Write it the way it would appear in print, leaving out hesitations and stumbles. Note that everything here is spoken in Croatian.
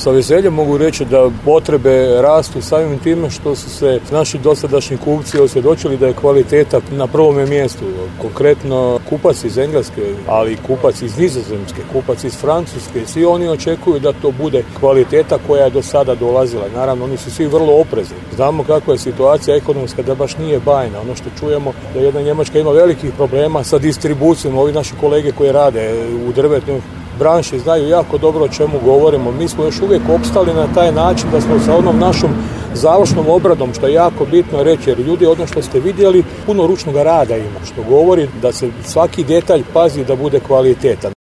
Sa veseljem mogu reći da potrebe rastu samim time što su se naši dosadašnji kupci osvjedočili da je kvaliteta na prvome mjestu. Konkretno kupac iz Engleske, ali kupac iz Nizozemske, kupac iz Francuske, svi oni očekuju da to bude kvaliteta koja je do sada dolazila. Naravno, oni su svi vrlo oprezni. Znamo kakva je situacija ekonomska, da baš nije bajna. Ono što čujemo da jedna Njemačka ima velikih problema sa distribucijom. Ovi naši kolege koji rade u drvetnoj branši znaju jako dobro o čemu govorimo. Mi smo još uvijek opstali na taj način da smo sa onom našom završnom obradom, što je jako bitno reći, jer ljudi, ono što ste vidjeli, puno ručnog rada ima, što govori da se svaki detalj pazi da bude kvalitetan.